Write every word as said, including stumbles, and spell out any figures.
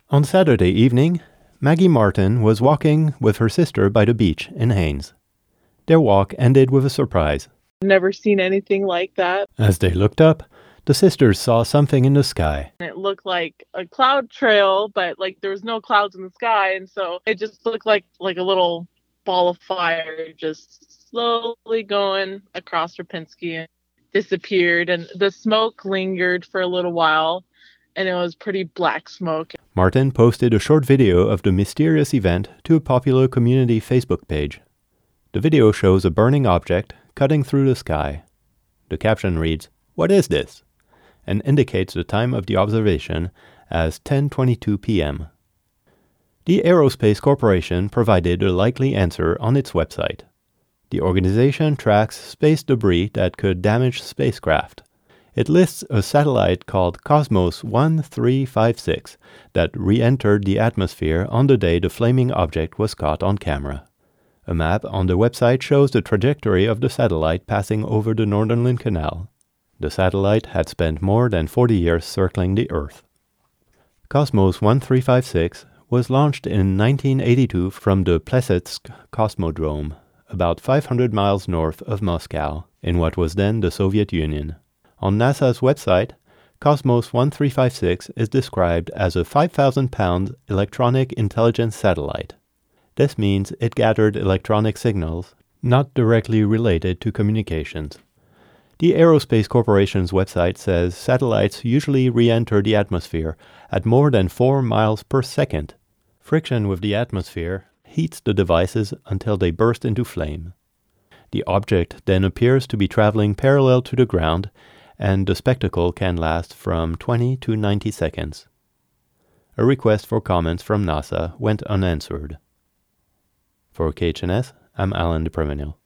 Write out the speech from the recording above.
On Saturday evening, Maggie Martin was walking with her sister by the beach in Haines. Their walk ended with a surprise. Never seen anything like that. As they looked up, the sisters saw something in the sky. It looked like a cloud trail, but like there was no clouds in the sky, and so it just looked like like a little ball of fire just slowly going across Rapinski and disappeared, and the smoke lingered for a little while, and it was pretty black smoke. Martin posted a short video of the mysterious event to a popular community Facebook page. The video shows a burning object cutting through the sky. The caption reads, "What is this?" and indicates the time of the observation as ten twenty-two p.m. The Aerospace Corporation provided a likely answer on its website. The organization tracks space debris that could damage spacecraft. It lists a satellite called Cosmos one three five six that re-entered the atmosphere on the day the flaming object was caught on camera. A map on the website shows the trajectory of the satellite passing over the Northern Canal. The satellite had spent more than forty years circling the Earth. Cosmos one three five six was launched in nineteen eighty-two from the Plesetsk Cosmodrome, about five hundred miles north of Moscow, in what was then the Soviet Union. On NASA's website, Cosmos one three five six is described as a five thousand pound electronic intelligence satellite. This means it gathered electronic signals, not directly related to communications. The Aerospace Corporation's website says satellites usually re-enter the atmosphere at more than four miles per second. Friction with the atmosphere heats the devices until they burst into flame. The object then appears to be traveling parallel to the ground, and the spectacle can last from twenty to ninety seconds. A request for comments from NASA went unanswered. For K H N S, I'm Alan DePrevenil.